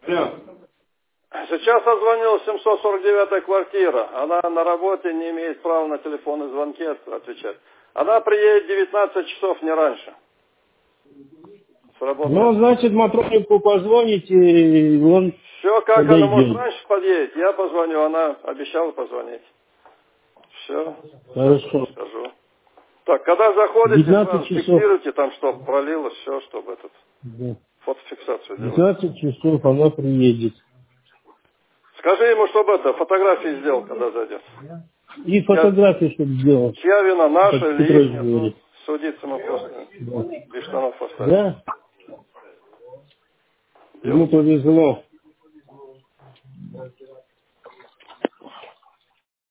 Алло. Сейчас озвонил 749-я квартира. Она на работе, не имеет права на телефонные звонки отвечать. Она приедет в 19 часов, не раньше. Сработает. Ну, значит, Матронику позвоните, и он Все, как она может подойдет. раньше подъедет, я позвоню. Она обещала позвонить. Все, Хорошо. скажу. Так, когда заходите, 19 сразу часов. фиксируйте там, чтобы пролилось, все, чтобы этот Да. фотофиксацию делать. 19 часов она приедет. Скажи ему, чтобы это, фотографии сделал, когда зайдет. И фотографию, чтобы сделал, Чья вина, наша как или их Петрович нет, говорит. судиться мы просто Да. без штанов поставим. Да? Ему Делайте. повезло.